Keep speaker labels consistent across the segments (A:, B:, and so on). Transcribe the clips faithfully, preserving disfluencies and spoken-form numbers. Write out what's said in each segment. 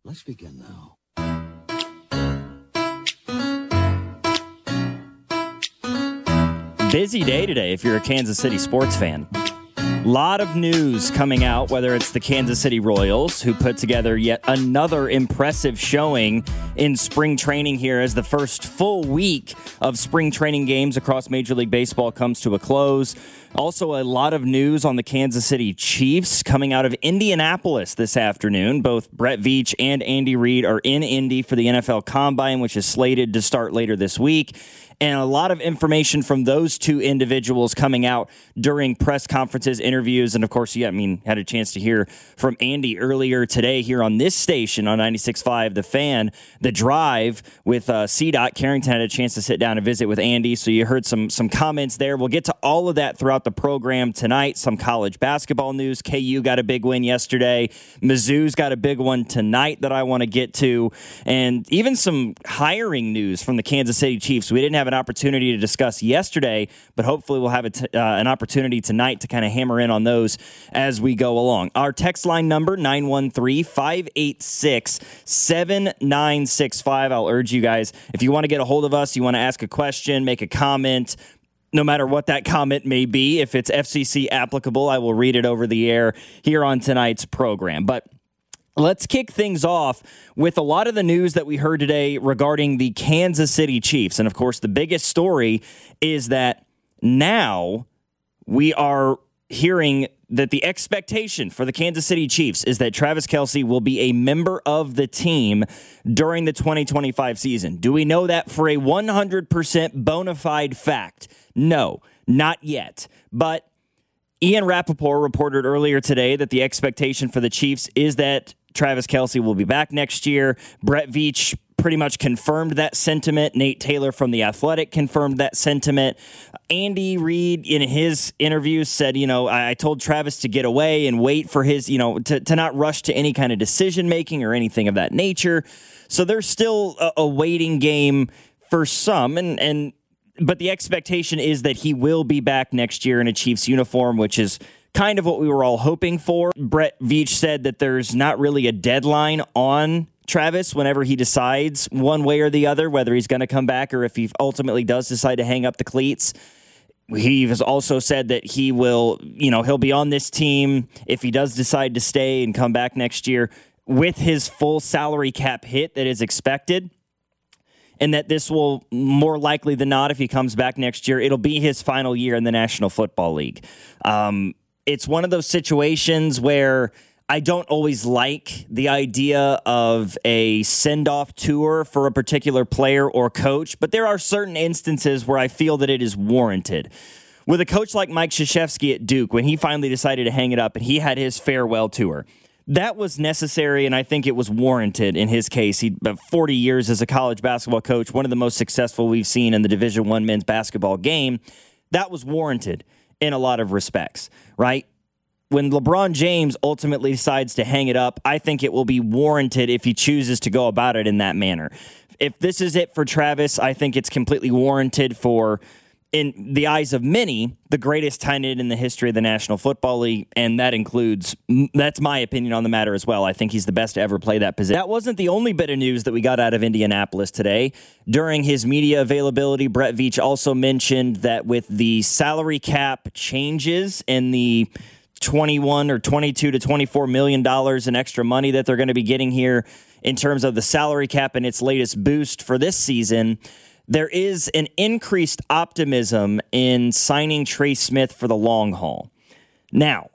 A: Let's begin now.
B: Busy day today if you're a Kansas City sports fan. A lot of news coming out, whether it's the Kansas City Royals, who put together yet another impressive showing in spring training here as the first full week of spring training games across Major League Baseball comes to a close. Also, a lot of news on the Kansas City Chiefs coming out of Indianapolis this afternoon. Both Brett Veach and Andy Reid are in Indy for the N F L Combine, which is slated to start later this week. And a lot of information from those two individuals coming out during press conferences, interviews, and of course, yeah, I mean, had a chance to hear from Andy earlier today here on this station on ninety-six point five The Fan. The Drive with uh, C DOT Carrington had a chance to sit down and visit with Andy, so you heard some some comments there. We'll get to all of that throughout the program tonight. Some college basketball news. K U got a big win yesterday. Mizzou's got a big one tonight that I want to get to, and even some hiring news from the Kansas City Chiefs. We didn't have an opportunity to discuss yesterday, but hopefully we'll have a t- uh, an opportunity tonight to kind of hammer in on those as we go along. Our text line number, nine one three, five eight six, seven nine six five. I'll urge you guys, if you want to get a hold of us, you want to ask a question, make a comment, no matter what that comment may be, if it's F C C applicable, I will read it over the air here on tonight's program. But let's kick things off with a lot of the news that we heard today regarding the Kansas City Chiefs. And, of course, the biggest story is that now we are hearing that the expectation for the Kansas City Chiefs is that Travis Kelce will be a member of the team during the twenty twenty-five season. Do we know that for a one hundred percent bona fide fact? No, not yet. But Ian Rappaport reported earlier today that the expectation for the Chiefs is that Travis Kelce will be back next year. Brett Veach pretty much confirmed that sentiment. Nate Taylor from The Athletic confirmed that sentiment. Andy Reid in his interview said, you know, I told Travis to get away and wait for his, you know, to, to not rush to any kind of decision making or anything of that nature. So there's still a, a waiting game for some. And, and, but the expectation is that he will be back next year in a Chiefs uniform, which is kind of what we were all hoping for. Brett Veach said that there's not really a deadline on Travis whenever he decides one way or the other, whether he's going to come back or if he ultimately does decide to hang up the cleats. He has also said that he will, you know, he'll be on this team if he does decide to stay and come back next year with his full salary cap hit that is expected. And that this will, more likely than not, if he comes back next year, it'll be his final year in the National Football League. Um, it's one of those situations where I don't always like the idea of a send-off tour for a particular player or coach, but there are certain instances where I feel that it is warranted. With a coach like Mike Krzyzewski at Duke, when he finally decided to hang it up and he had his farewell tour, that was necessary, and I think it was warranted in his case. He had forty years as a college basketball coach, one of the most successful we've seen in the Division I men's basketball game. That was warranted in a lot of respects, right? When LeBron James ultimately decides to hang it up, I think it will be warranted if he chooses to go about it in that manner. If this is it for Travis, I think it's completely warranted for, in the eyes of many, the greatest tight end in the history of the National Football League, and that includes, that's my opinion on the matter as well. I think he's the best to ever play that position. That wasn't the only bit of news that we got out of Indianapolis today. During his media availability, Brett Veach also mentioned that with the salary cap changes in the twenty-one or twenty-two to twenty-four million dollars in extra money that they're going to be getting here in terms of the salary cap and its latest boost for this season, there is an increased optimism in signing Trey Smith for the long haul. Now,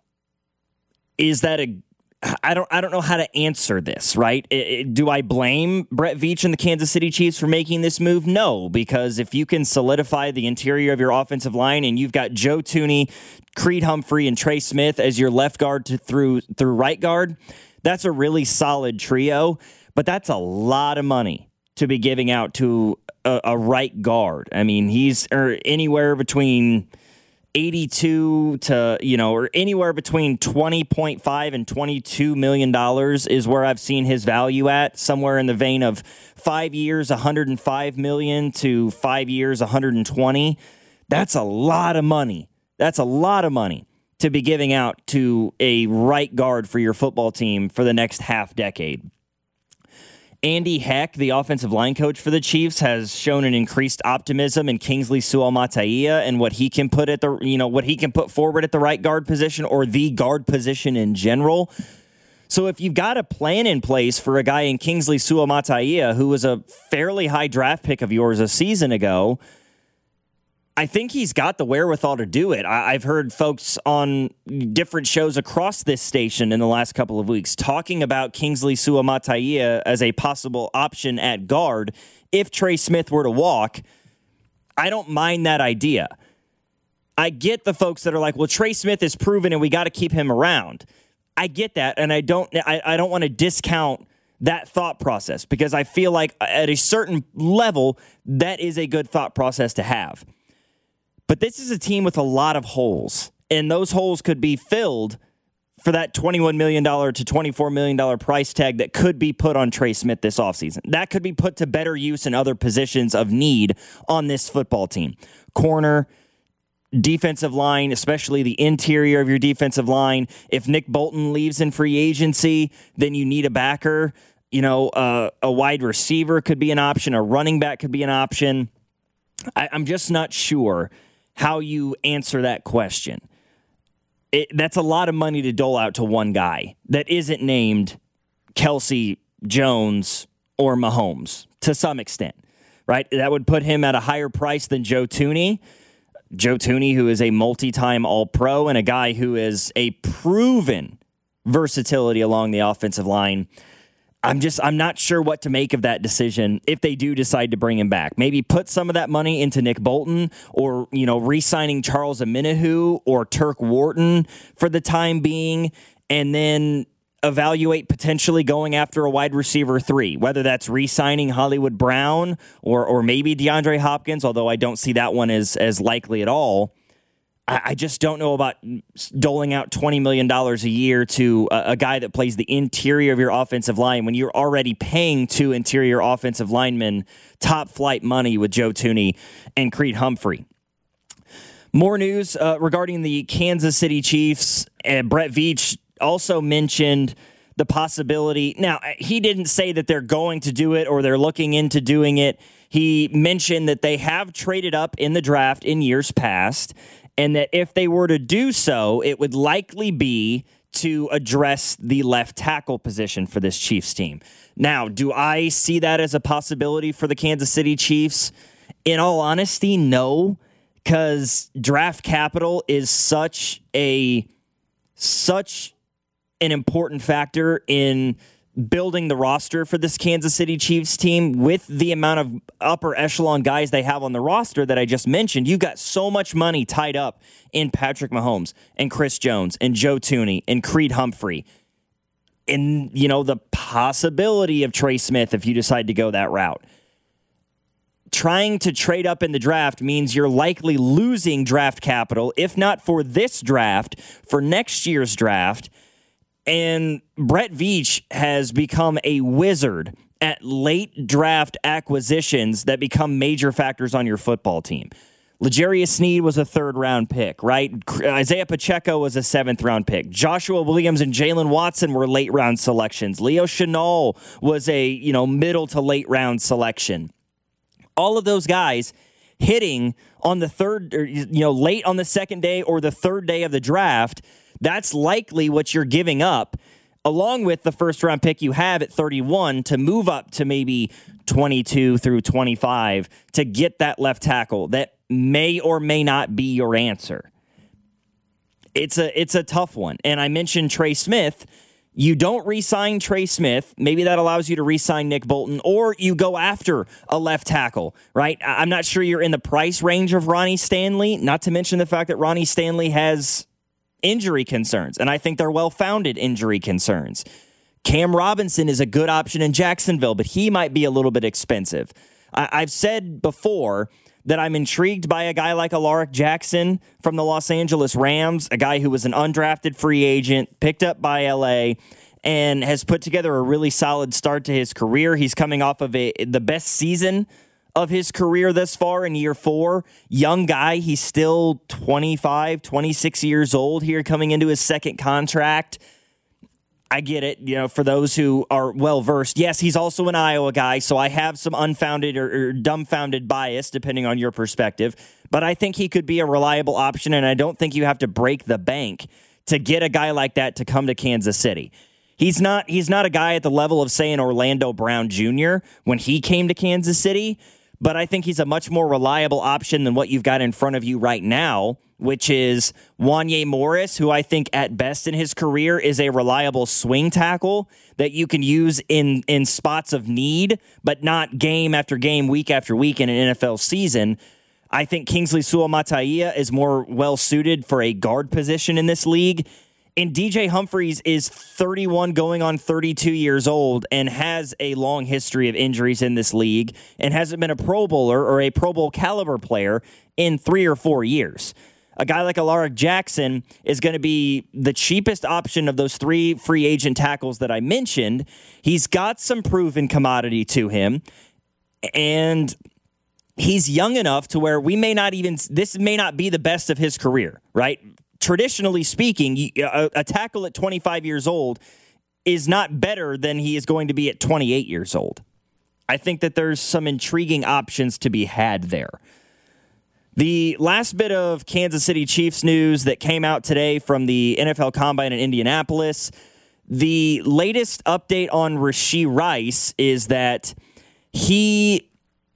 B: is that a I don't I don't know how to answer this, right? It, it, do I blame Brett Veach and the Kansas City Chiefs for making this move? No, because if you can solidify the interior of your offensive line and you've got Joe Thuney, Creed Humphrey, and Trey Smith as your left guard to, through through right guard, that's a really solid trio, but that's a lot of money to be giving out to a, a right guard. I mean, he's or anywhere between eighty-two to, you know, or anywhere between twenty point five and twenty-two million dollars is where I've seen his value at, somewhere in the vein of five years, one hundred five million to five years, one hundred twenty. That's a lot of money. That's a lot of money to be giving out to a right guard for your football team for the next half decade. Andy Heck, the offensive line coach for the Chiefs, has shown an increased optimism in Kingsley Suamataia and what he can put at the, you know, what he can put forward at the right guard position or the guard position in general. So if you've got a plan in place for a guy in Kingsley Suamataia, who was a fairly high draft pick of yours a season ago, I think he's got the wherewithal to do it. I, I've heard folks on different shows across this station in the last couple of weeks talking about Kingsley Suamataia as a possible option at guard if Trey Smith were to walk. I don't mind that idea. I get the folks that are like, well, Trey Smith is proven and we got to keep him around. I get that, and I don't I, I don't want to discount that thought process because I feel like at a certain level, that is a good thought process to have. But this is a team with a lot of holes, and those holes could be filled for that twenty-one million dollars to twenty-four million dollars price tag that could be put on Trey Smith this offseason. That could be put to better use in other positions of need on this football team. Corner, defensive line, especially the interior of your defensive line. If Nick Bolton leaves in free agency, then you need a backer. You know, uh, a wide receiver could be an option. A running back could be an option. I, I'm just not sure how you answer that question. It, that's a lot of money to dole out to one guy that isn't named Kelsey, Jones, or Mahomes to some extent, right? That would put him at a higher price than Joe Thuney. Joe Thuney, who is a multi-time All-Pro and a guy who is a proven versatility along the offensive line. I'm just, I'm not sure what to make of that decision if they do decide to bring him back. Maybe put some of that money into Nick Bolton or, you know, re-signing Charles Omenihu or Turk Wharton for the time being, and then evaluate potentially going after a wide receiver three, whether that's re-signing Hollywood Brown or or maybe DeAndre Hopkins, although I don't see that one as, as likely at all. I just don't know about doling out twenty million dollars a year to a, a guy that plays the interior of your offensive line when you're already paying two interior offensive linemen top flight money with Joe Thuney and Creed Humphrey. More news uh, regarding the Kansas City Chiefs. Uh, Brett Veach also mentioned the possibility. Now, he didn't say that they're going to do it or they're looking into doing it. He mentioned that they have traded up in the draft in years past, and that if they were to do so, it would likely be to address the left tackle position for this Chiefs team. Now, do I see that as a possibility for the Kansas City Chiefs? In all honesty, no, because draft capital is such a such an important factor in building the roster for this Kansas City Chiefs team with the amount of upper echelon guys they have on the roster that I just mentioned. You've got so much money tied up in Patrick Mahomes and Chris Jones and Joe Thuney and Creed Humphrey. And, you know, the possibility of Trey Smith if you decide to go that route. Trying to trade up in the draft means you're likely losing draft capital, if not for this draft, for next year's draft. And Brett Veach has become a wizard at late draft acquisitions that become major factors on your football team. L'Jarius Sneed was a third-round pick, right? Isaiah Pacheco was a seventh-round pick. Joshua Williams and Jalen Watson were late-round selections. Leo Chenal was a, you know, middle to late-round selection. All of those guys hitting on the third, or, you know, late on the second day or the third day of the draft. That's likely what you're giving up, along with the first-round pick you have at thirty-one to move up to maybe twenty-two through twenty-five to get that left tackle that may or may not be your answer. It's a it's a tough one. And I mentioned Trey Smith. You don't re-sign Trey Smith. Maybe that allows you to re-sign Nick Bolton, or you go after a left tackle, right? I'm not sure you're in the price range of Ronnie Stanley, not to mention the fact that Ronnie Stanley has injury concerns, and I think they're well-founded injury concerns. Cam Robinson is a good option in Jacksonville, but he might be a little bit expensive. I- I've said before that I'm intrigued by a guy like Alaric Jackson from the Los Angeles Rams, a guy who was an undrafted free agent, picked up by L A, and has put together a really solid start to his career. He's coming off of a the best season of his career thus far in year four. Young guy, he's still twenty-five, twenty-six years old here coming into his second contract. I get it. You know, for those who are well versed, yes, he's also an Iowa guy, so I have some unfounded or, or dumbfounded bias, depending on your perspective. But I think he could be a reliable option, and I don't think you have to break the bank to get a guy like that to come to Kansas City. He's not. He's not a guy at the level of, say, an Orlando Brown Junior when he came to Kansas City. But I think he's a much more reliable option than what you've got in front of you right now, which is Wanya Morris, who I think at best in his career is a reliable swing tackle that you can use in, in spots of need, but not game after game, week after week in an N F L season. I think Kingsley Suamataia is more well-suited for a guard position in this league. And D J Humphries is thirty-one going on thirty-two years old and has a long history of injuries in this league and hasn't been a Pro Bowler or a Pro Bowl caliber player in three or four years. A guy like Alaric Jackson is going to be the cheapest option of those three free agent tackles that I mentioned. He's got some proven commodity to him, and he's young enough to where we may not even, this may not be the best of his career, right? Traditionally speaking, a, a tackle at twenty-five years old is not better than he is going to be at twenty-eight years old. I think that there's some intriguing options to be had there. The last bit of Kansas City Chiefs news that came out today from the N F L Combine in Indianapolis, the latest update on Rashee Rice is that he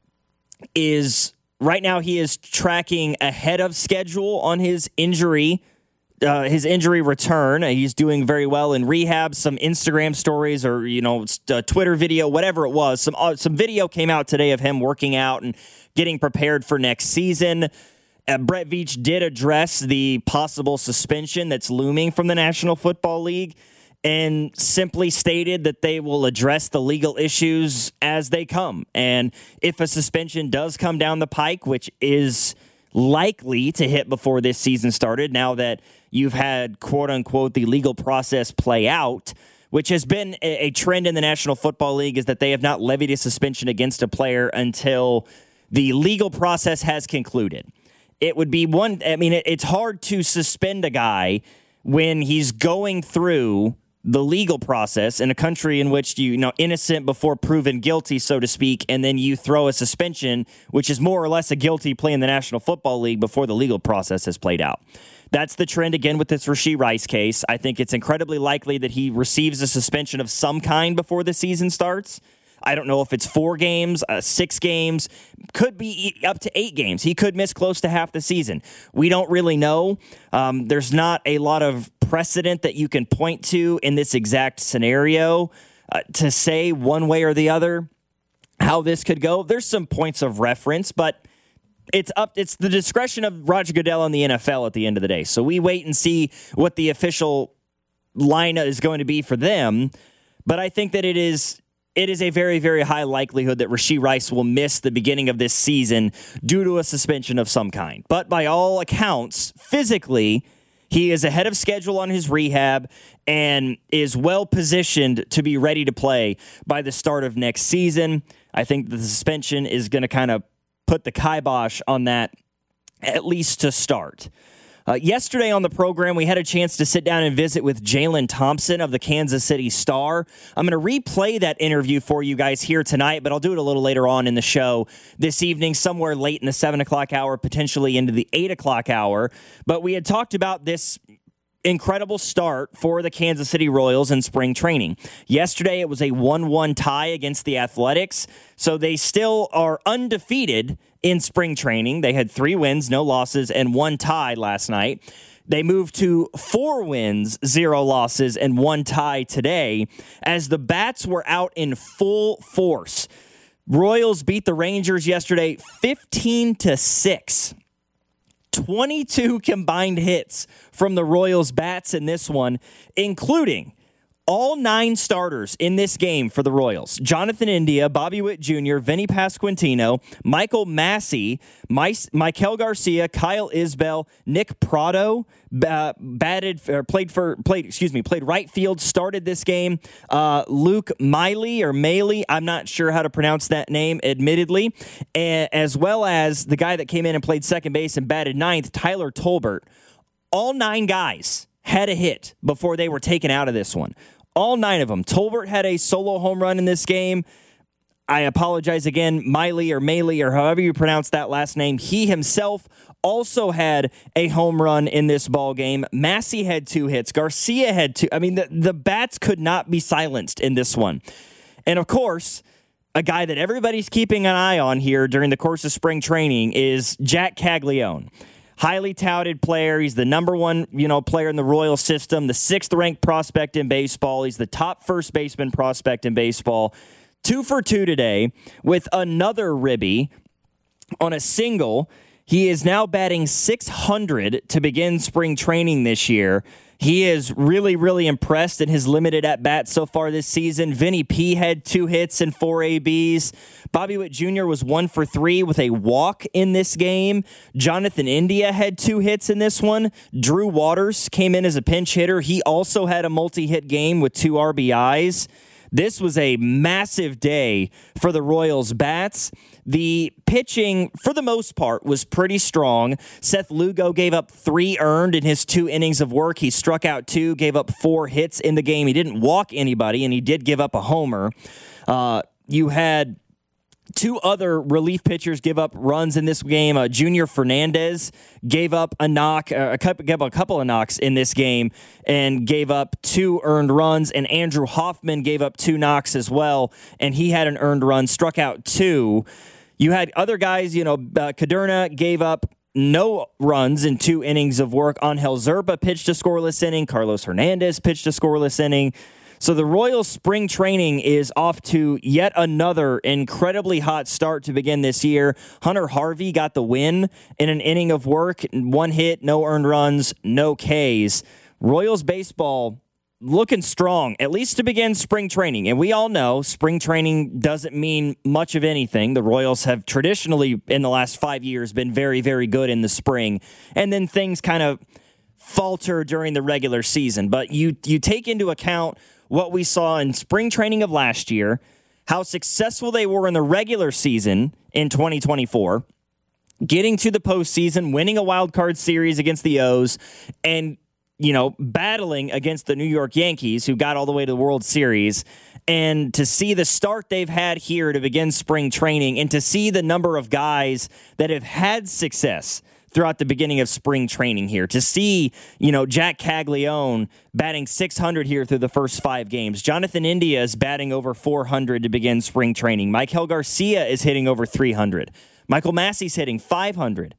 B: is, right now he is tracking ahead of schedule on his injury Uh, his injury return. He's doing very well in rehab. Some Instagram stories or, you know, a Twitter video, whatever it was. Some uh, some video came out today of him working out and getting prepared for next season. Uh, Brett Veach did address the possible suspension that's looming from the National Football League and simply stated that they will address the legal issues as they come. And if a suspension does come down the pike, which is likely to hit before this season started, now that you've had, quote unquote, the legal process play out, which has been a, a trend in the National Football League, is that they have not levied a suspension against a player until the legal process has concluded. It would be one, I mean, it, it's hard to suspend a guy when he's going through the legal process in a country in which you, you know, innocent before proven guilty, so to speak, and then you throw a suspension, which is more or less a guilty play in the National Football League before the legal process has played out. That's the trend, again, with this Rashee Rice case. I think it's incredibly likely that he receives a suspension of some kind before the season starts. I don't know if it's four games, uh, six games, could be up to eight games. He could miss close to half the season. We don't really know. Um, there's not a lot of precedent that you can point to in this exact scenario uh, to say one way or the other how this could go. There's some points of reference, but it's up. It's the discretion of Roger Goodell and the N F L at the end of the day. So we wait and see what the official line is going to be for them. But I think that it is it is a very, very high likelihood that Rashee Rice will miss the beginning of this season due to a suspension of some kind. But by all accounts, physically, he is ahead of schedule on his rehab and is well positioned to be ready to play by the start of next season. I think the suspension is going to kind of put the kibosh on that, at least to start. Uh, yesterday on the program, we had a chance to sit down and visit with Jalen Thompson of the Kansas City Star. I'm going to replay that interview for you guys here tonight, but I'll do it a little later on in the show this evening, somewhere late in the seven o'clock hour, potentially into the eight o'clock hour. But we had talked about this incredible start for the Kansas City Royals in spring training. Yesterday, it was a one one tie against the Athletics, so they still are undefeated in spring training. They had three wins, no losses, and one tie last night. They moved to four wins, zero losses, and one tie today as the Bats were out in full force. Royals beat the Rangers yesterday fifteen to six. twenty-two combined hits from the Royals bats in this one, including all nine starters in this game for the Royals. Jonathan India, Bobby Witt Junior, Vinny Pasquantino, Michael Massey, My- Michael Garcia, Kyle Isbell, Nick Prado, uh, batted or played for played excuse me played right field, started this game. Uh, Luke Miley or Maley, I'm not sure how to pronounce that name, admittedly, and, as well as the guy that came in and played second base and batted ninth, Tyler Tolbert. All nine guys had a hit before they were taken out of this one. All nine of them. Tolbert had a solo home run in this game. I apologize again, Miley or Maley or however you pronounce that last name. He himself also had a home run in this ball game. Massey had two hits. Garcia had two. I mean, the, the bats could not be silenced in this one. And of course, a guy that everybody's keeping an eye on here during the course of spring training is Jack Caglione. Highly touted player. He's the number one, you know, player in the Royal system, the sixth ranked prospect in baseball. He's the top first baseman prospect in baseball. Two for two today with another ribby on a single. He is now batting six hundred to begin spring training this year. He is really, really impressed in his limited at-bats so far this season. Vinny P had two hits and four A Bs. Bobby Witt Junior was one for three with a walk in this game. Jonathan India had two hits in this one. Drew Waters came in as a pinch hitter. He also had a multi-hit game with two R B Is. This was a massive day for the Royals bats. The pitching, for the most part, was pretty strong. Seth Lugo gave up three earned in his two innings of work. He struck out two, gave up four hits in the game. He didn't walk anybody, and he did give up a homer. Uh, you had two other relief pitchers give up runs in this game. Uh, Junior Fernandez gave up a knock, uh, a couple, gave up a couple of knocks in this game and gave up two earned runs. And Andrew Hoffman gave up two knocks as well, and he had an earned run, struck out two. You had other guys, you know, uh, Caderna gave up no runs in two innings of work. Angel Zerba pitched a scoreless inning. Carlos Hernandez pitched a scoreless inning. So the Royals spring training is off to yet another incredibly hot start to begin this year. Hunter Harvey got the win in an inning of work, one hit, no earned runs, no Ks. Royals baseball looking strong, at least to begin spring training. And we all know spring training doesn't mean much of anything. The Royals have traditionally, in the last five years, been very, very good in the spring. And then things kind of falter during the regular season. But you you take into account what we saw in spring training of last year, how successful they were in the regular season in twenty twenty-four, getting to the postseason, winning a wild card series against the O's, and, you know, battling against the New York Yankees, who got all the way to the World Series. And to see the start they've had here to begin spring training, and to see the number of guys that have had success throughout the beginning of spring training here, to see, you know, Jack Caglione batting six hundred here through the first five games. Jonathan India is batting over four hundred to begin spring training. Michael Garcia is hitting over three hundred. Michael Massey's hitting five hundred.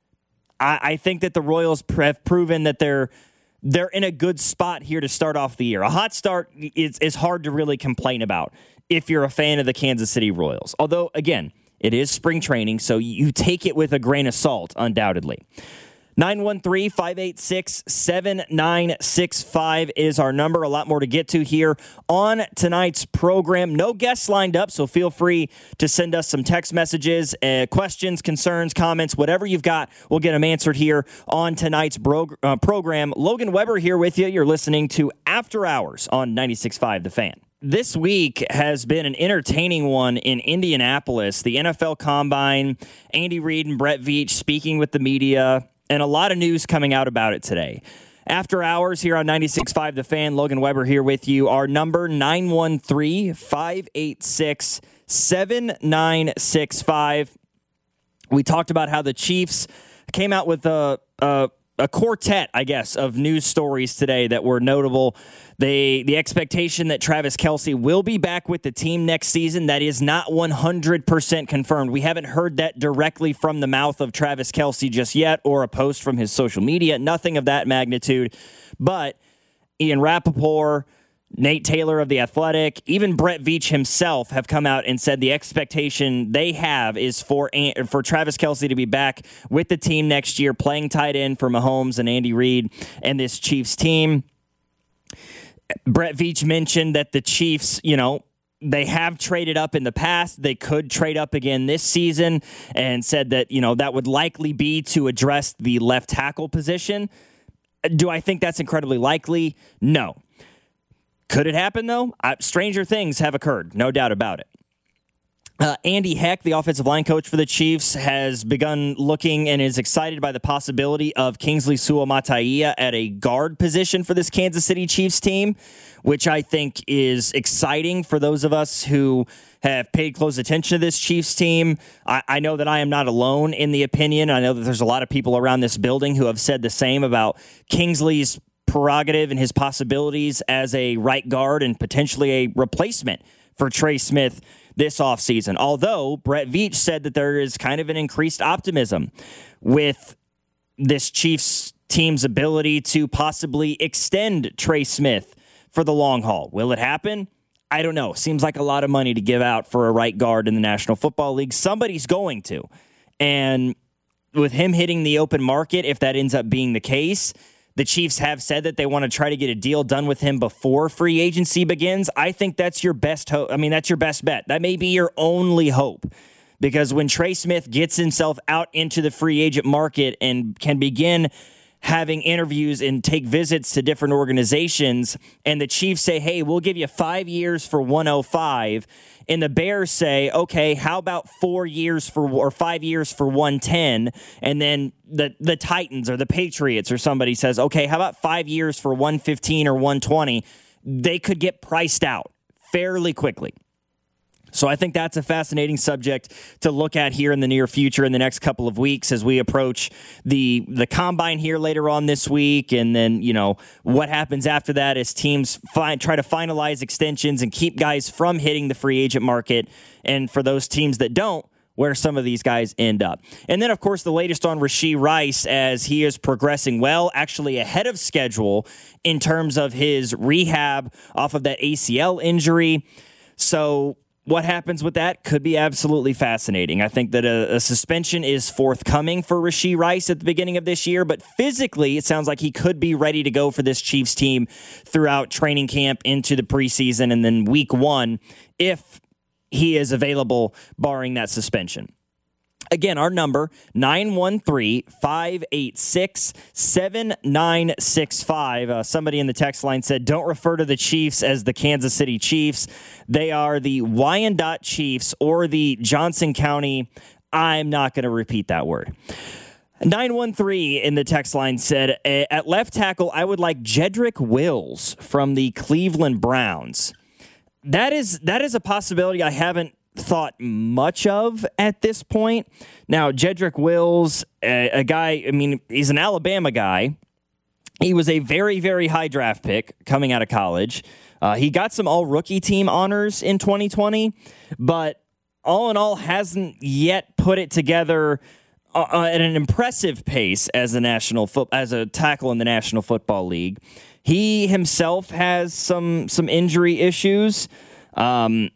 B: I, I think that the Royals have proven that they're they're in a good spot here to start off the year. A hot start is, is hard to really complain about if you're a fan of the Kansas City Royals. Although, again, it is spring training, so you take it with a grain of salt, undoubtedly. nine one three, five eight six, seven nine six five is our number. A lot more to get to here on tonight's program. No guests lined up, so feel free to send us some text messages, uh, questions, concerns, comments, whatever you've got. We'll get them answered here on tonight's bro- uh, program. Logan Weber here with you. You're listening to After Hours on ninety-six point five The Fan. This week has been an entertaining one in Indianapolis. The N F L Combine, Andy Reid and Brett Veach speaking with the media, and a lot of news coming out about it today. After Hours here on ninety-six point five The Fan, Logan Weber here with you. Our number, nine one three, five eight six, seven nine six five. We talked about how the Chiefs came out with a, a, a quartet, I guess, of news stories today that were notable. They, the expectation that Travis Kelce will be back with the team next season, that is not one hundred percent confirmed. We haven't heard that directly from the mouth of Travis Kelce just yet, or a post from his social media, nothing of that magnitude. But Ian Rappaport, Nate Taylor of The Athletic, even Brett Veach himself have come out and said the expectation they have is for for Travis Kelce to be back with the team next year, playing tight end for Mahomes and Andy Reid and this Chiefs team. Brett Veach mentioned that the Chiefs, you know, they have traded up in the past. They could trade up again this season, and said that, you know, that would likely be to address the left tackle position. Do I think that's incredibly likely? No. Could it happen, though? Uh, stranger things have occurred, no doubt about it. Uh, Andy Heck, the offensive line coach for the Chiefs, has begun looking and is excited by the possibility of Kingsley Suamataia at a guard position for this Kansas City Chiefs team, which I think is exciting for those of us who have paid close attention to this Chiefs team. I, I know that I am not alone in the opinion. I know that there's a lot of people around this building who have said the same about Kingsley's prerogative and his possibilities as a right guard and potentially a replacement for Trey Smith this offseason. Although Brett Veach said that there is kind of an increased optimism with this Chiefs team's ability to possibly extend Trey Smith for the long haul. Will it happen? I don't know. Seems like a lot of money to give out for a right guard in the National Football League. Somebody's going to. And with him hitting the open market, if that ends up being the case, the Chiefs have said that they want to try to get a deal done with him before free agency begins. I think that's your best hope. I mean, that's your best bet. That may be your only hope, because when Trey Smith gets himself out into the free agent market and can begin having interviews and take visits to different organizations, and the Chiefs say, hey, we'll give you five years for one oh five, and the Bears say, okay, how about four years for or five years for one ten, and then the the Titans or the Patriots or somebody says, okay, how about five years for one fifteen or one twenty, they could get priced out fairly quickly. So I think that's a fascinating subject to look at here in the near future in the next couple of weeks as we approach the the combine here later on this week, and then, you know, what happens after that as teams fi- try to finalize extensions and keep guys from hitting the free agent market, and for those teams that don't, where some of these guys end up. And then, of course, the latest on Rashee Rice as he is progressing well, actually ahead of schedule in terms of his rehab off of that A C L injury. So what happens with that could be absolutely fascinating. I think that a, a suspension is forthcoming for Rashee Rice at the beginning of this year, but physically it sounds like he could be ready to go for this Chiefs team throughout training camp into the preseason and then week one if he is available, barring that suspension. Again, our number, nine one three, five eight six, seven nine six five. Uh, somebody in the text line said, don't refer to the Chiefs as the Kansas City Chiefs. They are the Wyandotte Chiefs or the Johnson County. I'm not going to repeat that word. nine one three in the text line said, at left tackle, I would like Jedrick Wills from the Cleveland Browns. That is that is a possibility I haven't thought much of at this point. Now, Jedrick Wills, a, a guy, I mean, he's an Alabama guy. He was a very, very high draft pick coming out of college. Uh, he got some all-rookie team honors in twenty twenty, but all in all hasn't yet put it together uh, at an impressive pace as a national fo- as a tackle in the National Football League. He himself has some some injury issues. Um,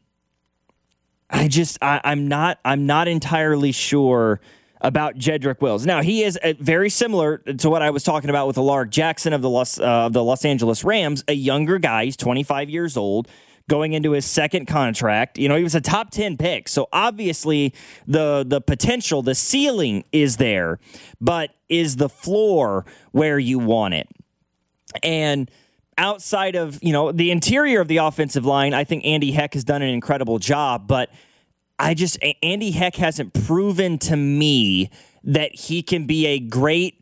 B: I just I, I'm not I'm not entirely sure about Jedrick Wills. Now, he is a, very similar to what I was talking about with Alaric Jackson of the Los uh, of the Los Angeles Rams, a younger guy. He's twenty-five years old, going into his second contract. You know, he was a top ten pick, so obviously the the potential, the ceiling is there, but is the floor where you want it? And outside of, you know, the interior of the offensive line, I think Andy Heck has done an incredible job, but I just, Andy Heck hasn't proven to me that he can be a great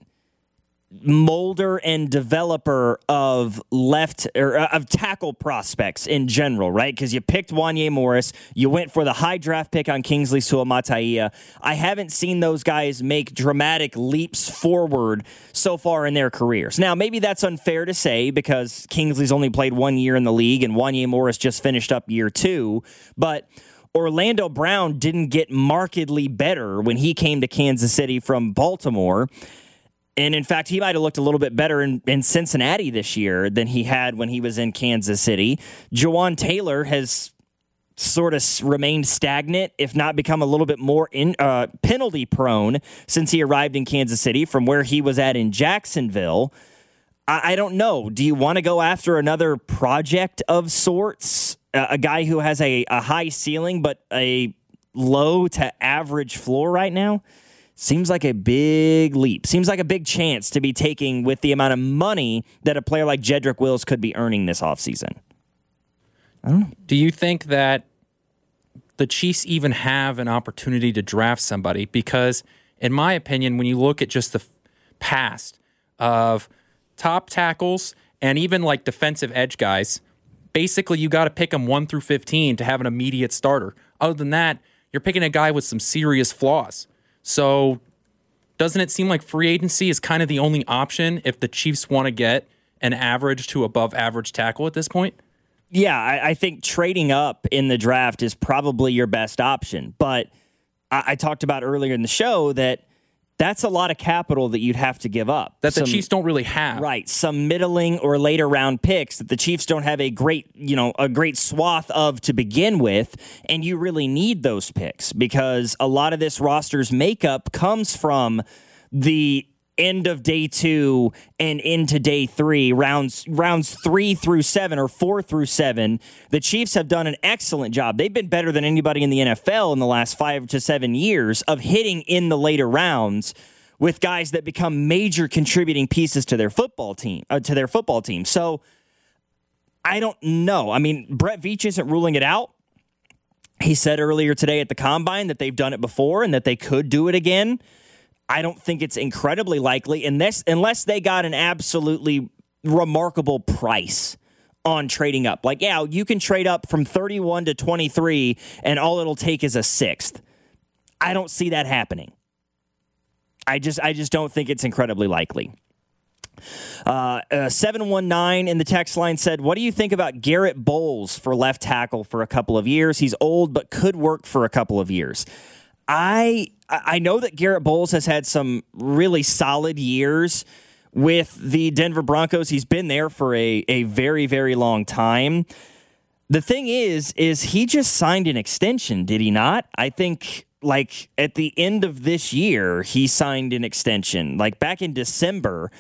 B: molder and developer of left or of tackle prospects in general, right? Because you picked Wanya Morris, you went for the high draft pick on Kingsley Suamataia. I haven't seen those guys make dramatic leaps forward so far in their careers. Now, maybe that's unfair to say because Kingsley's only played one year in the league and Wanya Morris just finished up year two, but Orlando Brown didn't get markedly better when he came to Kansas City from Baltimore. And in fact, he might have looked a little bit better in, in Cincinnati this year than he had when he was in Kansas City. Jawan Taylor has sort of remained stagnant, if not become a little bit more in, uh, penalty prone since he arrived in Kansas City from where he was at in Jacksonville. I, I don't know. Do you want to go after another project of sorts? Uh, a guy who has a, a high ceiling but a low to average floor right now? Seems like a big leap. Seems like a big chance to be taking with the amount of money that a player like Jedrick Wills could be earning this offseason. I don't know.
A: Do you think that the Chiefs even have an opportunity to draft somebody because, in my opinion, when you look at just the past of top tackles and even like defensive edge guys, basically you got to pick them one through fifteen to have an immediate starter. Other than that, you're picking a guy with some serious flaws. So doesn't it seem like free agency is kind of the only option if the Chiefs want to get an average to above average tackle at this point?
B: Yeah, I, I think trading up in the draft is probably your best option. But I, I talked about earlier in the show that that's a lot of capital that you'd have to give up.
A: That the
B: some,
A: Chiefs don't really have.
B: Right. Some middling or later round picks that the Chiefs don't have a great, you know, a great swath of to begin with. And you really need those picks because a lot of this roster's makeup comes from the end of day two and into day three, rounds rounds three through seven or four through seven. The Chiefs have done an excellent job. They've been better than anybody in the N F L in the last five to seven years of hitting in the later rounds with guys that become major contributing pieces to their football team. Uh, to their football team. So I don't know. I mean, Brett Veach isn't ruling it out. He said earlier today at the Combine that they've done it before and that they could do it again. I don't think it's incredibly likely unless, unless they got an absolutely remarkable price on trading up. Like, yeah, you can trade up from thirty-one to twenty-three and all it'll take is a sixth. I don't see that happening. I just I just don't think it's incredibly likely. Uh, uh, seven one nine in the text line said, what do you think about Garrett Bowles for left tackle for a couple of years? He's old, but could work for a couple of years. I I know that Garrett Bowles has had some really solid years with the Denver Broncos. He's been there for a, a very, very long time. The thing is, is he just signed an extension, did he not? I think, like, at the end of this year, he signed an extension, like back in December.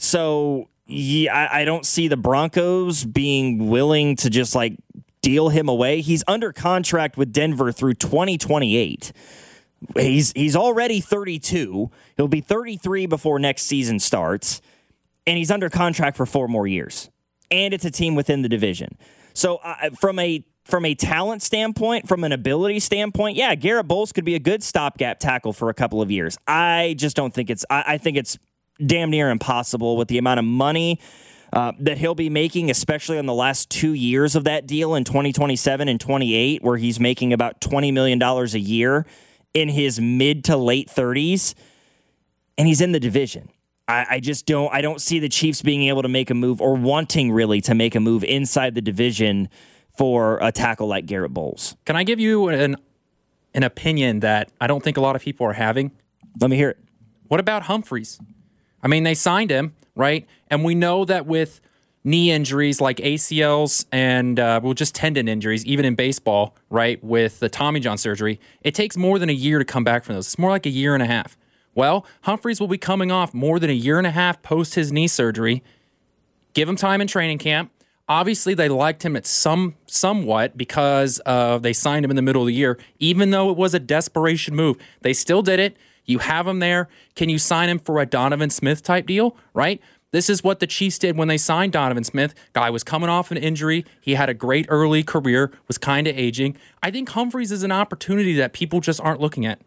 B: So, yeah, I, I don't see the Broncos being willing to just, like, deal him away. He's under contract with Denver through twenty twenty-eight. He's he's already thirty-two. He'll be thirty-three before next season starts, and he's under contract for four more years. And it's a team within the division. So uh, from a from a talent standpoint, from an ability standpoint, yeah, Garrett Bowles could be a good stopgap tackle for a couple of years. I just don't think it's. I, I think it's damn near impossible with the amount of money uh, that he'll be making, especially on the last two years of that deal in twenty twenty-seven and twenty-eight, where he's making about twenty million dollars a year in his mid to late thirties, and he's in the division. I, I just don't I don't see the Chiefs being able to make a move or wanting really to make a move inside the division for a tackle like Garrett Bowles.
A: Can I give you an an opinion that I don't think a lot of people are having?
B: Let me hear it.
A: What about Humphries? I mean, they signed him, right? And we know that with knee injuries like A C Ls and, uh, well, just tendon injuries, even in baseball, right, with the Tommy John surgery, it takes more than a year to come back from those. It's more like a year and a half. Well, Humphries will be coming off more than a year and a half post his knee surgery. Give him time in training camp. Obviously, they liked him at some somewhat because uh, they signed him in the middle of the year, even though it was a desperation move. They still did it. You have him there. Can you sign him for a Donovan Smith type deal, right? This is what the Chiefs did when they signed Donovan Smith. Guy was coming off an injury. He had a great early career, was kind of aging. I think Humphries is an opportunity that people just aren't looking at.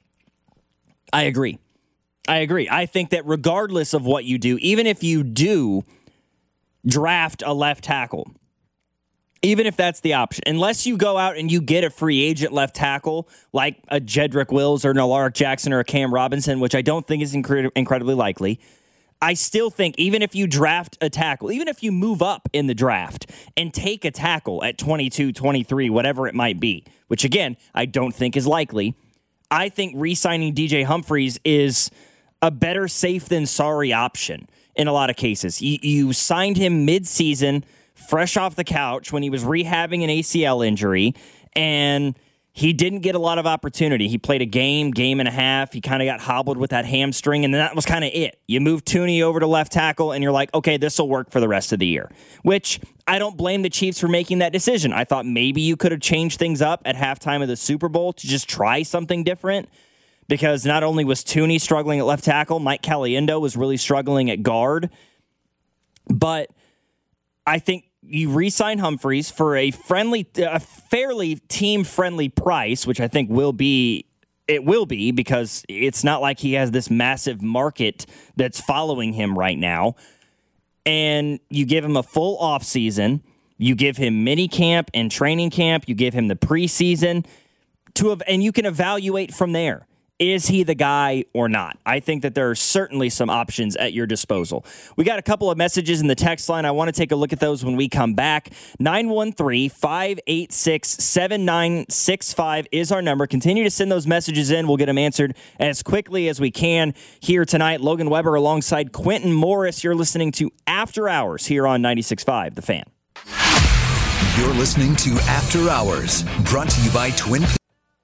B: I agree. I agree. I think that regardless of what you do, even if you do draft a left tackle, even if that's the option, unless you go out and you get a free agent left tackle like a Jedrick Wills or an Alaric Jackson or a Cam Robinson, which I don't think is incred- incredibly likely, I still think even if you draft a tackle, even if you move up in the draft and take a tackle at twenty-two, twenty-three, whatever it might be, which again, I don't think is likely, I think re-signing D J Humphries is a better safe than sorry option in a lot of cases. You, you signed him mid-season, fresh off the couch when he was rehabbing an A C L injury, and he didn't get a lot of opportunity. He played a game, game and a half. He kind of got hobbled with that hamstring, and that was kind of it. You move Tooney over to left tackle, and you're like, okay, this will work for the rest of the year, which I don't blame the Chiefs for making that decision. I thought maybe you could have changed things up at halftime of the Super Bowl to just try something different, because not only was Tooney struggling at left tackle, Mike Caliendo was really struggling at guard, but I think you re-sign Humphries for a friendly, a fairly team-friendly price, which I think will be, it will be because it's not like he has this massive market that's following him right now. And you give him a full offseason. You give him mini camp and training camp. You give him the preseason to, and you can evaluate from there. Is he the guy or not? I think that there are certainly some options at your disposal. We got a couple of messages in the text line. I want to take a look at those when we come back. nine one three, five eight six, seven nine six five is our number. Continue to send those messages in. We'll get them answered as quickly as we can here tonight. Logan Weber alongside Quentin Morris. You're listening to After Hours here on ninety-six point five The Fan.
C: You're listening to After Hours, brought to you by Twin Peaks.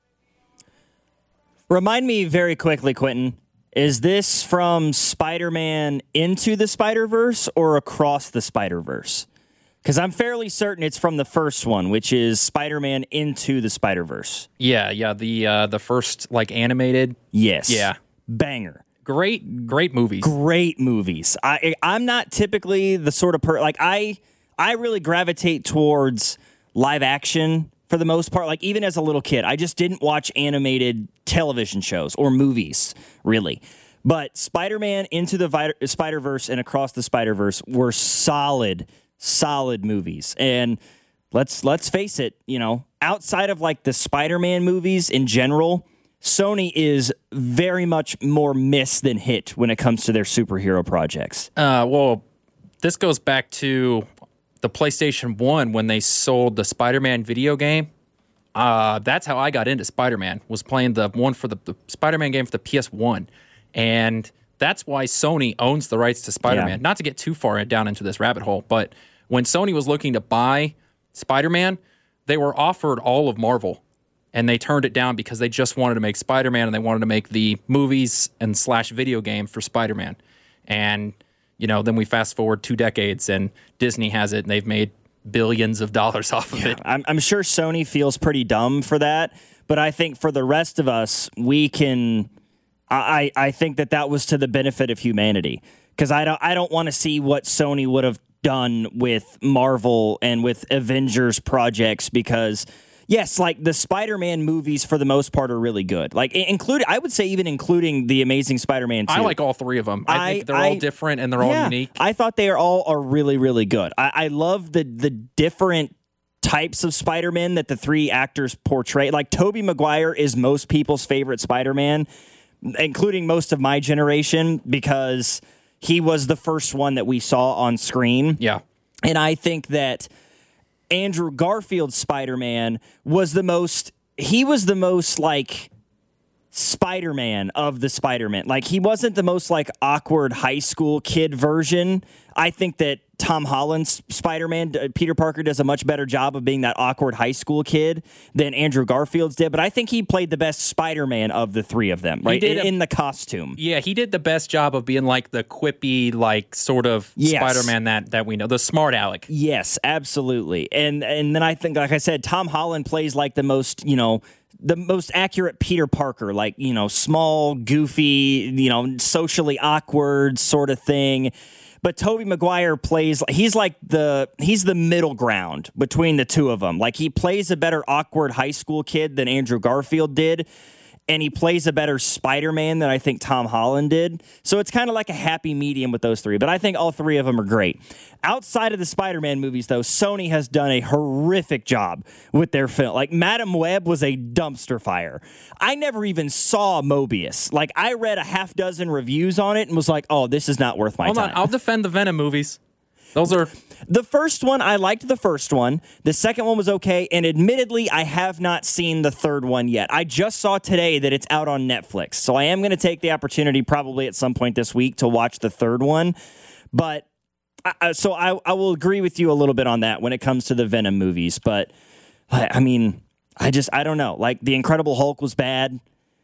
B: Remind me very quickly, Quentin, is this from Spider-Man Into the Spider-Verse or Across the Spider-Verse? Because I'm fairly certain it's from the first one, which is Spider-Man Into the Spider-Verse.
A: Yeah, yeah, the uh, the first, like, animated.
B: Yes.
A: Yeah.
B: Banger.
A: Great, great movies.
B: Great movies. I, I'm not typically the sort of person, like, I, I really gravitate towards live action for the most part. Like, even as a little kid, I just didn't watch animated television shows or movies, really. But Spider-Man Into the Vi- Spider-Verse and Across the Spider-Verse were solid, solid movies. And let's let's face it, you know, outside of like the Spider-Man movies in general, Sony is very much more miss than hit when it comes to their superhero projects.
A: Uh, well, this goes back to the PlayStation one when they sold the Spider-Man video game. Uh, that's how I got into Spider-Man, was playing the one for the, the Spider-Man game for the P S one. And that's why Sony owns the rights to Spider-Man. Yeah. Not to get too far down into this rabbit hole, but when Sony was looking to buy Spider-Man, they were offered all of Marvel, and they turned it down because they just wanted to make Spider-Man, and they wanted to make the movies and slash video game for Spider-Man. And, you know, then we fast forward two decades, and Disney has it, and they've made billions of dollars off of
B: yeah,
A: it.
B: I'm, I'm sure Sony feels pretty dumb for that, but I think for the rest of us, we can. I I think that that was to the benefit of humanity, because I don't I don't want to see what Sony would have done with Marvel and with Avengers projects, because yes, like the Spider-Man movies for the most part are really good. Like include, I would say even including the Amazing Spider-Man two.
A: I like all three of them. I, I think they're I, all different and they're
B: yeah,
A: all unique.
B: I thought they are all are really, really good. I, I love the the different types of Spider-Man that the three actors portray. Like Tobey Maguire is most people's favorite Spider-Man, including most of my generation, because he was the first one that we saw on screen.
A: Yeah.
B: And I think that Andrew Garfield's Spider-Man was the most, he was the most like Spider-Man of the Spider-Man. Like he wasn't the most like awkward high school kid version. I think that Tom Holland's Spider-Man, uh, Peter Parker, does a much better job of being that awkward high school kid than Andrew Garfield's did. But I think he played the best Spider-Man of the three of them, right? In, a, in the costume.
A: Yeah, he did the best job of being like the quippy, like sort of yes. Spider-Man that, that we know, the smart aleck.
B: Yes, absolutely. And and then I think, like I said, Tom Holland plays like the most, you know, the most accurate Peter Parker, like, you know, small, goofy, you know, socially awkward sort of thing. But Tobey Maguire plays, he's like the, he's the middle ground between the two of them. Like he plays a better awkward high school kid than Andrew Garfield did. And he plays a better Spider-Man than I think Tom Holland did. So it's kind of like a happy medium with those three. But I think all three of them are great. Outside of the Spider-Man movies, though, Sony has done a horrific job with their film. Like, Madam Web was a dumpster fire. I never even saw Mobius. Like, I read a half dozen reviews on it and was like, oh, this is not worth my
A: Hold
B: time.
A: on, I'll defend the Venom movies. Those are...
B: The first one, I liked the first one. The second one was okay, and admittedly, I have not seen the third one yet. I just saw today that it's out on Netflix, so I am going to take the opportunity probably at some point this week to watch the third one. But, I, so I, I will agree with you a little bit on that when it comes to the Venom movies. But, I, I mean, I just, I don't know. Like, The Incredible Hulk was bad.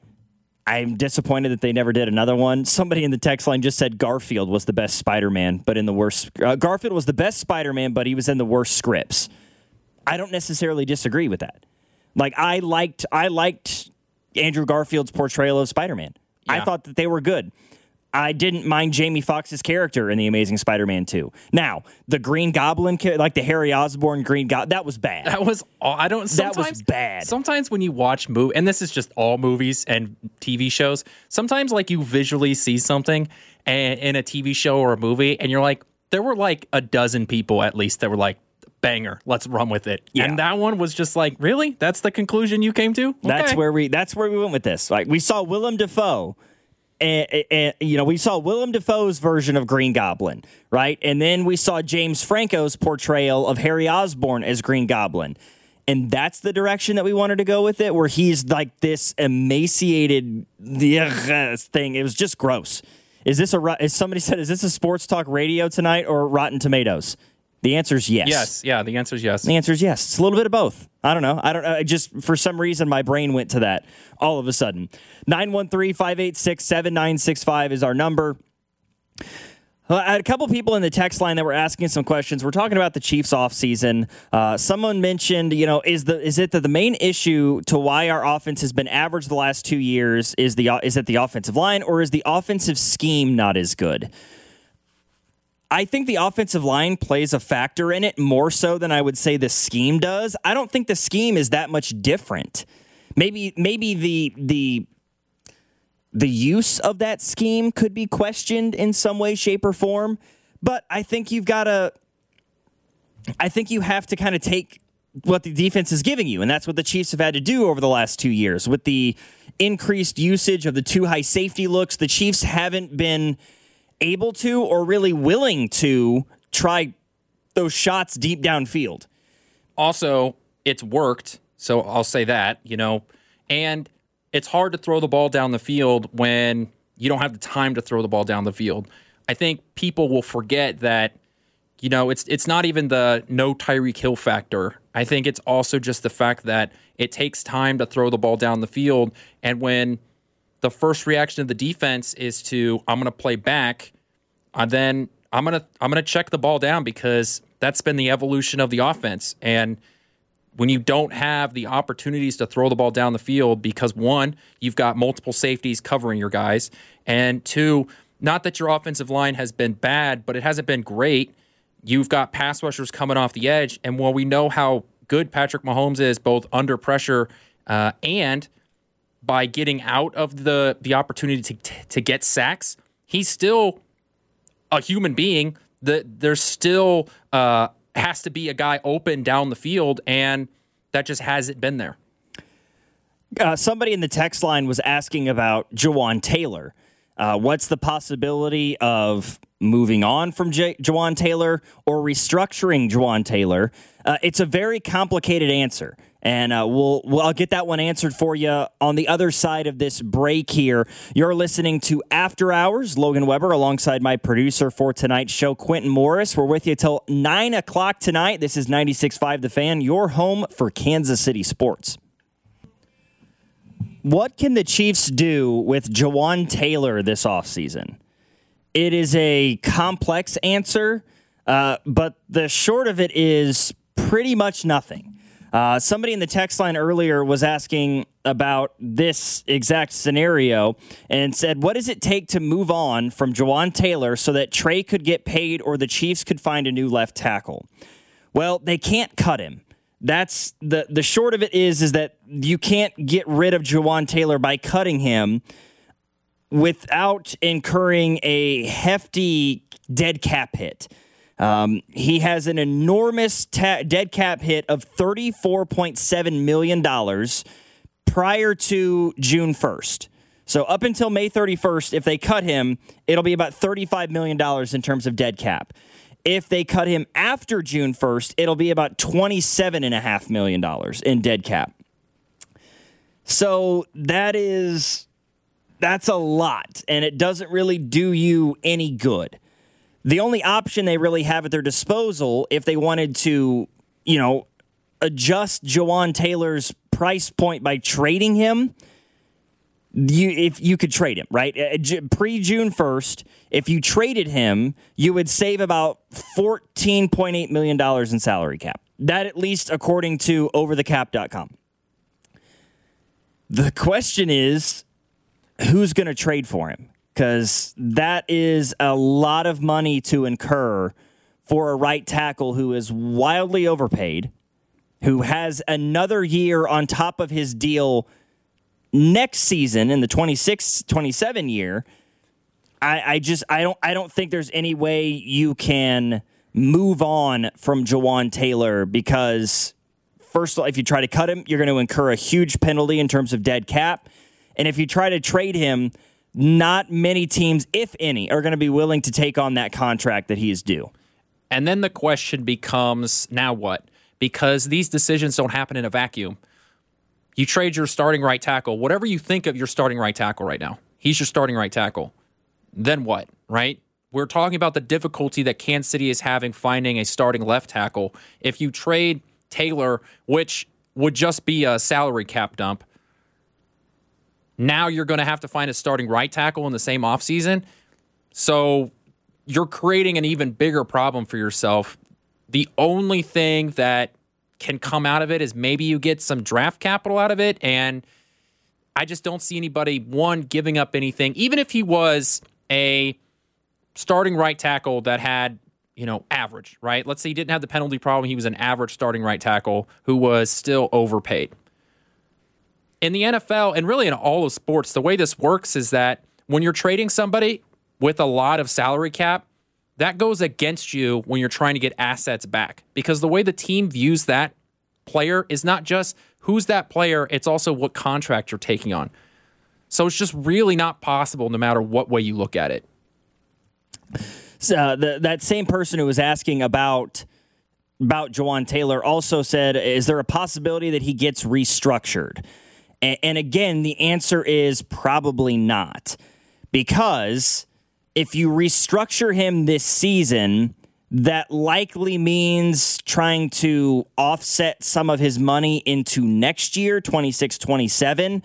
B: I'm disappointed that they never did another one. Somebody in the text line just said Garfield was the best Spider-Man, but in the worst... Uh, Garfield was the best Spider-Man, but he was in the worst scripts. I don't necessarily disagree with that. Like, I liked I liked Andrew Garfield's portrayal of Spider-Man. Yeah. I thought that they were good. I didn't mind Jamie Foxx's character in The Amazing Spider-Man two. Now, the Green Goblin, like the Harry Osborn Green Goblin, that was bad.
A: That was I don't.
B: That was bad.
A: Sometimes when you watch movie, and this is just all movies and T V shows. Sometimes like you visually see something and, in a T V show or a movie, and you're like, there were like a dozen people at least that were like, banger, let's run with it. Yeah. And that one was just like, really? That's the conclusion you came to? Okay.
B: That's where we. That's where we went with this. Like we saw Willem Dafoe, and, and you know we saw Willem Dafoe's version of Green Goblin, right? And then we saw James Franco's portrayal of Harry Osborn as Green Goblin, and that's the direction that we wanted to go with it, where he's like this emaciated thing. It was just gross. Is this a? As somebody said, is this a sports talk radio tonight or Rotten Tomatoes? The answer is yes.
A: Yes, yeah, the answer is yes.
B: The answer is yes. It's a little bit of both. I don't know. I don't know. Just for some reason, my brain went to that all of a sudden. nine one three, five eight six, seven nine six five is our number. I had a couple people in the text line that were asking some questions. We're talking about the Chiefs offseason. Uh, someone mentioned, you know, is the is it that the main issue to why our offense has been average the last two years is the is it the offensive line, or is the offensive scheme not as good? I think the offensive line plays a factor in it more so than I would say the scheme does. I don't think the scheme is that much different. Maybe maybe the the the use of that scheme could be questioned in some way, shape, or form. But I think you've got to I think you have to kind of take what the defense is giving you, and that's what the Chiefs have had to do over the last two years. With the increased usage of the two high safety looks, the Chiefs haven't been able to or really willing to try those shots deep downfield.
A: Also, it's worked, so I'll say that, you know, and it's hard to throw the ball down the field when you don't have the time to throw the ball down the field. I think people will forget that, you know, it's it's not even the no Tyreek Hill factor. I think it's also just the fact that it takes time to throw the ball down the field, and when the first reaction of the defense is to, I'm going to play back, and then I'm going to I'm going to check the ball down, because that's been the evolution of the offense. And when you don't have the opportunities to throw the ball down the field, because one, you've got multiple safeties covering your guys, and two, not that your offensive line has been bad, but it hasn't been great. You've got pass rushers coming off the edge, and while we know how good Patrick Mahomes is, both under pressure uh, and by getting out of the the opportunity to to get sacks, he's still a human being. The, there's still uh, has to be a guy open down the field, and that just hasn't been there.
B: Uh, somebody in the text line was asking about Jawan Taylor. Uh, what's the possibility of moving on from J- Jawan Taylor or restructuring Jawan Taylor? Uh, it's a very complicated answer. And uh, we'll, we'll I'll get that one answered for you on the other side of this break here. You're listening to After Hours. Logan Weber alongside my producer for tonight's show, Quentin Morris. We're with you till nine o'clock tonight. This is ninety-six point five The Fan, your home for Kansas City sports. What can the Chiefs do with Jawan Taylor this offseason? It is a complex answer, uh, but the short of it is pretty much nothing. Uh, somebody in the text line earlier was asking about this exact scenario and said, what does it take to move on from Jawan Taylor so that Trey could get paid or the Chiefs could find a new left tackle? Well, they can't cut him. That's the the short of it is, is that you can't get rid of Jawan Taylor by cutting him without incurring a hefty dead cap hit. Um, he has an enormous ta- dead cap hit of thirty-four point seven million dollars prior to June first. So up until May thirty-first, if they cut him, it'll be about thirty-five million dollars in terms of dead cap. If they cut him after June first, it'll be about twenty-seven point five million dollars in dead cap. So that is, that's a lot, and it doesn't really do you any good. The only option they really have at their disposal, if they wanted to, you know, adjust Jawan Taylor's price point by trading him, you if you could trade him, right? Pre-June first, if you traded him, you would save about fourteen point eight million dollars in salary cap. That at least according to over the cap dot com. The question is, who's going to trade for him? because that is a lot of money to incur for a right tackle who is wildly overpaid, who has another year on top of his deal next season in the twenty-six twenty-seven year. I, I just I don't I don't think there's any way you can move on from Jawaan Taylor, because first of all, if you try to cut him, you're going to incur a huge penalty in terms of dead cap. And if you try to trade him, not many teams, if any, are going to be willing to take on that contract that he is due.
A: And then the question becomes, now what? Because these decisions don't happen in a vacuum. You trade your starting right tackle, whatever you think of your starting right tackle right now. He's your starting right tackle. Then what, right? We're talking about the difficulty that Kansas City is having finding a starting left tackle. If you trade Taylor, which would just be a salary cap dump, now you're going to have to find a starting right tackle in the same offseason. So you're creating an even bigger problem for yourself. The only thing that can come out of it is maybe you get some draft capital out of it, and I just don't see anybody, one, giving up anything. Even if he was a starting right tackle that had, you know, average, right? Let's say he didn't have the penalty problem. He was an average starting right tackle who was still overpaid. In the N F L, and really in all of sports, the way this works is that when you're trading somebody with a lot of salary cap, that goes against you when you're trying to get assets back. Because the way the team views that player is not just who's that player, it's also what contract you're taking on. So it's just really not possible no matter what way you look at it.
B: So, uh, the, that same person who was asking about about Jawaan Taylor also said, is there a possibility that he gets restructured? And, and again, the answer is probably not. Because if you restructure him this season, that likely means trying to offset some of his money into next year, twenty-six twenty-seven.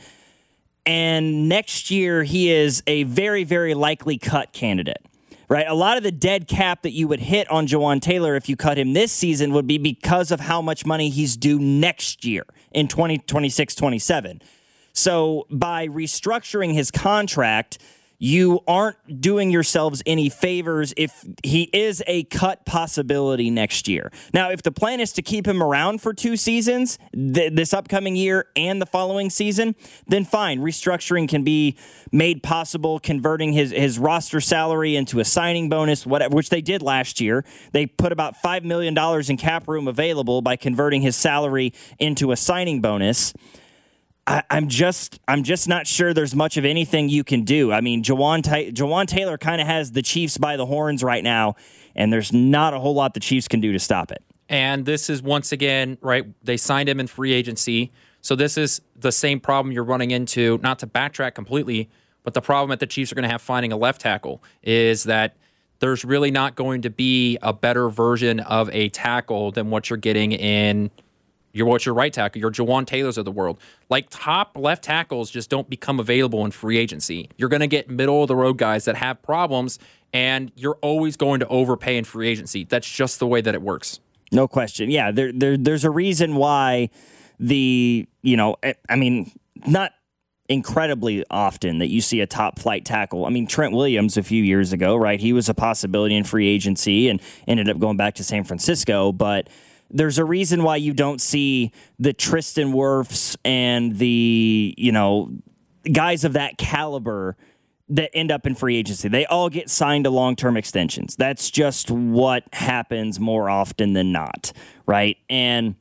B: And next year, he is a very, very likely cut candidate. Right, a lot of the dead cap that you would hit on Jawaan Taylor if you cut him this season would be because of how much money he's due next year in twenty twenty-six twenty-seven. So by restructuring his contract, you aren't doing yourselves any favors if he is a cut possibility next year. Now, if the plan is to keep him around for two seasons, th- this upcoming year and the following season, then fine. Restructuring can be made possible, converting his, his roster salary into a signing bonus, whatever, which they did last year. They put about five million dollars in cap room available by converting his salary into a signing bonus. I, I'm just, I'm just not sure there's much of anything you can do. I mean, Jawaan, Ta- Jawaan Taylor kind of has the Chiefs by the horns right now, and there's not a whole lot the Chiefs can do to stop it.
A: And this is once again, right, they signed him in free agency. So this is the same problem you're running into, not to backtrack completely, but the problem that the Chiefs are going to have finding a left tackle is that there's really not going to be a better version of a tackle than what you're getting in Your what's your right tackle, your Jawaan Taylors of the world. Like, top left tackles just don't become available in free agency. You're going to get middle-of-the-road guys that have problems, and you're always going to overpay in free agency. That's just the way that it works.
B: No question. Yeah, there, there there's a reason why the, you know, I mean, not incredibly often that you see a top-flight tackle. I mean, Trent Williams a few years ago, right? He was a possibility in free agency and ended up going back to San Francisco, but there's a reason why you don't see the Tristan Wirfs and the, you know, guys of that caliber that end up in free agency. They all get signed to long-term extensions. That's just what happens more often than not, right? And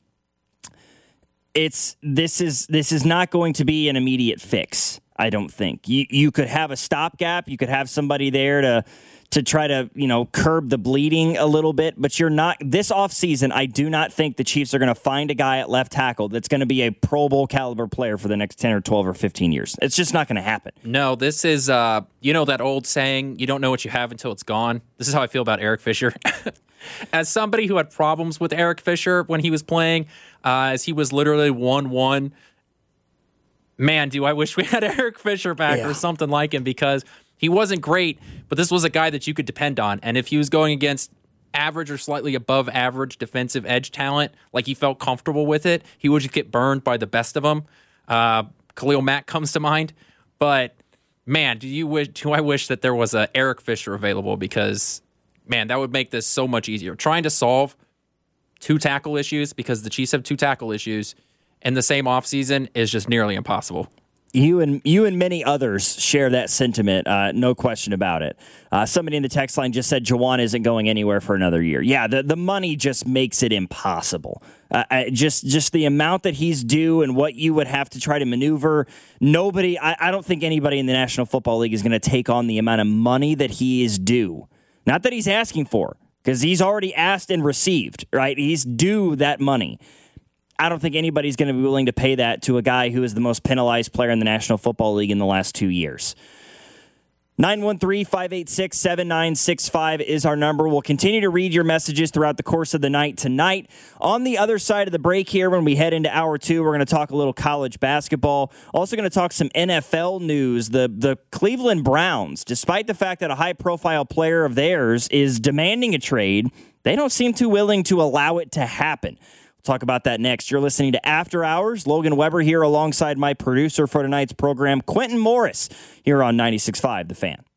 B: it's this is this is not going to be an immediate fix, I don't think. You you could have a stopgap. You could have somebody there to to try to, you know, curb the bleeding a little bit, but you're not, this offseason, I do not think the Chiefs are going to find a guy at left tackle that's going to be a Pro Bowl caliber player for the next ten or twelve or fifteen years. It's just not going to happen.
A: No, this is, uh, you know, that old saying, you don't know what you have until it's gone. This is how I feel about Eric Fisher. As somebody who had problems with Eric Fisher when he was playing, uh, as he was literally one one, man, do I wish we had Eric Fisher back yeah. or something like him, because he wasn't great, but this was a guy that you could depend on. And if he was going against average or slightly above average defensive edge talent, like he felt comfortable with it, he would just get burned by the best of them. Uh, Khalil Mack comes to mind. But man, do you wish? Do I wish that there was a Eric Fisher available? Because man, that would make this so much easier. Trying to solve two tackle issues because the Chiefs have two tackle issues in the same offseason is just nearly impossible.
B: You and you and many others share that sentiment, uh, no question about it. Uh, somebody in the text line just said Juwan isn't going anywhere for another year. Yeah, the, the money just makes it impossible. Uh, I, just just the amount that he's due and what you would have to try to maneuver. Nobody, I, I don't think anybody in the National Football League is going to take on the amount of money that he is due. Not that he's asking for, because he's already asked and received, right? He's due that money. I don't think anybody's going to be willing to pay that to a guy who is the most penalized player in the National Football League in the last two years. nine one three, five eight six, seven nine six five is our number. We'll continue to read your messages throughout the course of the night tonight. On the other side of the break here, when we head into hour two, we're going to talk a little college basketball. Also going to talk some N F L news. The, the Cleveland Browns, despite the fact that a high-profile player of theirs is demanding a trade, they don't seem too willing to allow it to happen. Talk about that next. You're listening to After Hours. Logan Weber here alongside my producer for tonight's program, Quentin Morris, here on ninety-six point five The Fan.